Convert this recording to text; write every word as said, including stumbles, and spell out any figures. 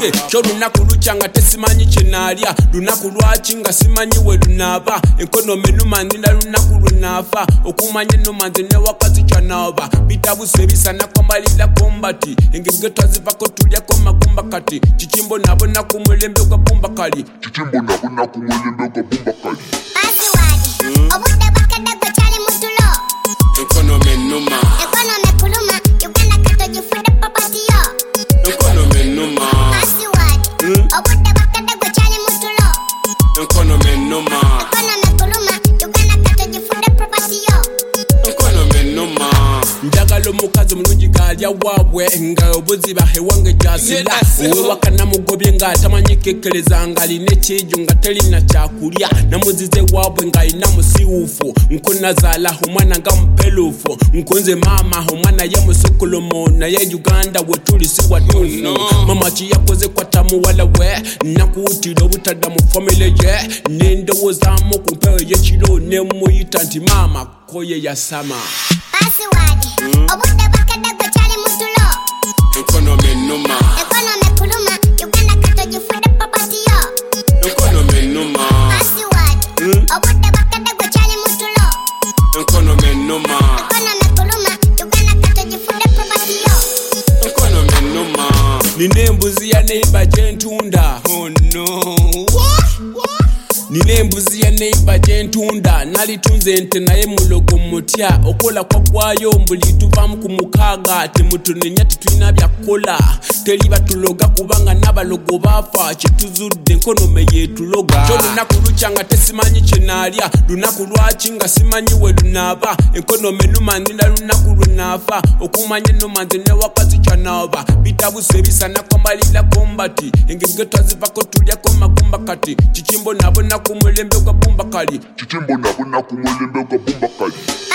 okay kyo lunaku lukyanga tesimanyi kyenaalya lunaku lwaki nga simanyi we lunaaba enkono menuma ndina lunaku lunaafa okumanya ennuma nze ne wakazi kyanaaba bitabuse bisana kwamalira kombati engege twazivako tulyako magumba kati kikimbo nabona ku mulembe gwa bumba kali kikimbo nabona ku mulembe gwa bumba kali obudde bwakadde gwe kyali mutulo enkono menuma enkono mekuluma Uganda kato gifudde papati yo enkono menuma obudde bwakadde gwe kyali mutulo enkono menuma enkono mekuluma Uganda kato gifudde papati yo enkono menuma njagala omukazi omulungi gaalya waabwe nga obuziba ewange gyasira owewaka namugobye nga atamanyi kekeleza nga alina ekijo nga terina kyakulya namuzize waabwe nga alina musiwufu nkonazaala omwana nga mupelufu nkonze maama omwana ye musukulumu naye Uganda wetuli si watuufu mama kiyakoze kwata muwala we nakuwutira obutadda mu famile ye nendowozaamu ku mpewo y'ekiro nemuyita nti maama koye yasama obudde bwakadde gwe kyali mutulo enkono menuma enkono mekuluma Uganda kato gifudde papati yo enkono menuma obudde bwakadde gwe kyali mutulo enkono menuma enkono mekuluma Uganda kato gifudde papati yo enkono menuma nina embuzi ya neiba gyentunda oh no nina embuzi ya neiba gyentunda nalitunze ente naye mulogo mutya okola kwagwayo mbuli tuvamu ku mukaaga temutunenya tetulina byakukola teri batuloga kubanga n'abalogo baafa kyetuzudde enkono me yeetuloga kyo lunaku lukyanga tesimanyi kyenaalya lunaku lwaki nga simanyi we lunaaba enkono menuma ndina lunaku lunaafa okumanya ennuma nze ne wakazi kyanaaba bitabuse bisana kwamalira kombati engege twazivako tulyako magumba kati kikimbo nabona ku mulembe gwa bumba kali kikimbo nabona ku mulembe gwa bumba kali